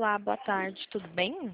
Olá, boa tarde, tudo bem?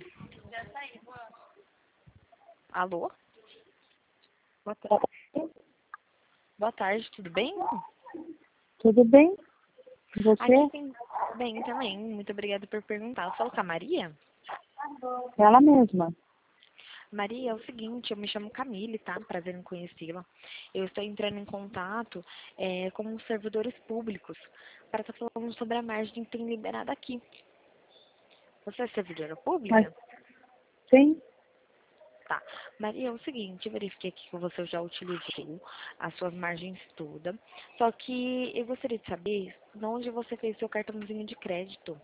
Alô? Boa tarde. Boa tarde, tudo bem? Tudo bem? E você? Aqui tem bem também, muito obrigada por perguntar. Eu falo com a Maria? Ela mesma. Maria, é o seguinte, eu me chamo Camille, tá? Prazer em conhecê-la. Eu estou entrando em contato com os servidores públicos para estar falando sobre a margem que tem liberada aqui. Você é servidora Mas, pública? sim, Tá. Maria, é o seguinte, eu verifiquei aqui que você já utilizou as suas margens todas, só que eu gostaria de saber de onde você fez seu cartãozinho de crédito.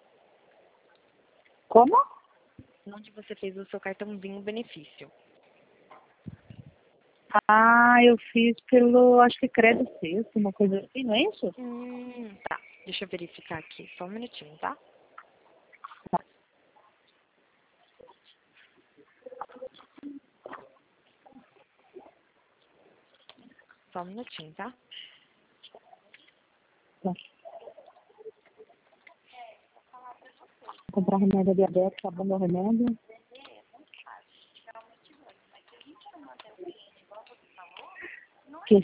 como? Onde você fez o seu cartãozinho benefício. Ah, eu fiz pelo, acho que Credo Sexto, uma coisa assim, não é isso? Tá. Deixa eu verificar aqui, só um minutinho, tá? Só um minutinho, tá? Tá. Comprar remédio da diabetes, tá bom meu remédio? Que?